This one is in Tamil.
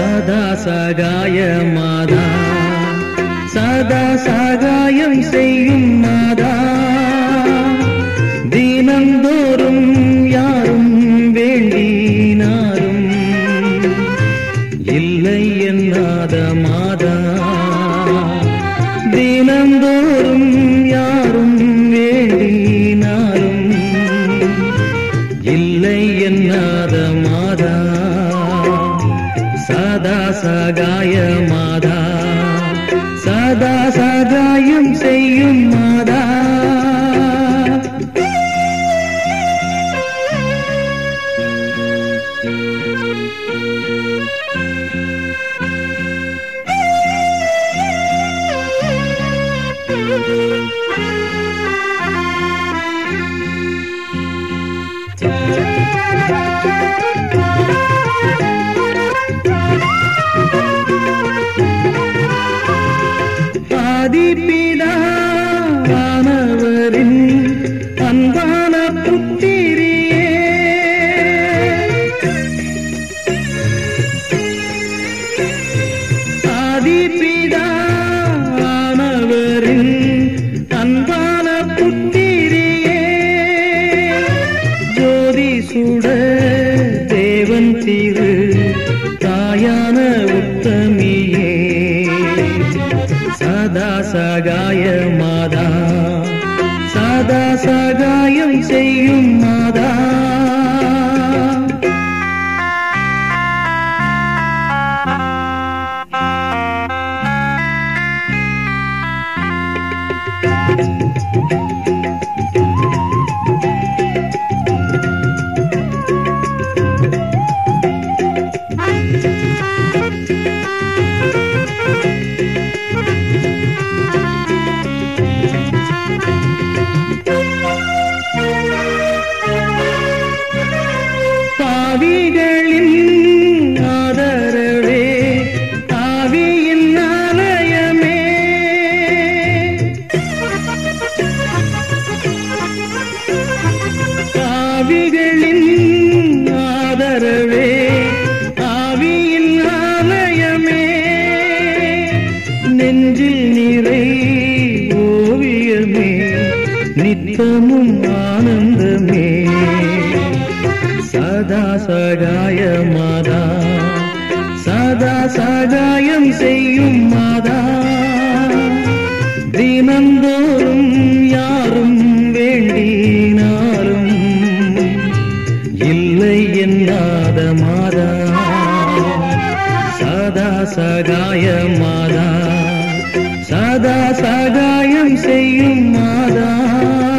சதா சகாய மாதா சதா சகாயம் செய்யும் மாதா தினந்தோறும் யாரும் வேண்டினாரும் இல்லை என்னாத மாதா தினந்தோறும் யாரும் வேண்டினாரும் இல்லை என்னாத மாதா சதா சகாய மாதா சதா சகாயம் செய்யும் மாதா ஆதிபிதாவானவரின் அன்பான புத்திரியே ஆதிபிதாவானவரின் அன்பான புத்திரியே ஜோதி சுட தேவன் திரு தாயான உத்தமியே சதா சகாய மாதா சதா சகாயம் செய்யும் மாதா பாவிகளின் ஆதரவே ஆவியின் ஆலயமே பாவிகளின் ஆதரவே ஆவியின் ஆலயமே நெஞ்சில் நிறை ஓவியமே நித்தமும் ஆனந்தமே சதா சகாய மாதா சதா சகாயம் செய்யும் மாதா தினந்தோறும் யாரும் வேண்டினாரும் இல்லை என்னாத மாதா சதா சகாய மாதா சதா சகாயம் செய்யும் மாதா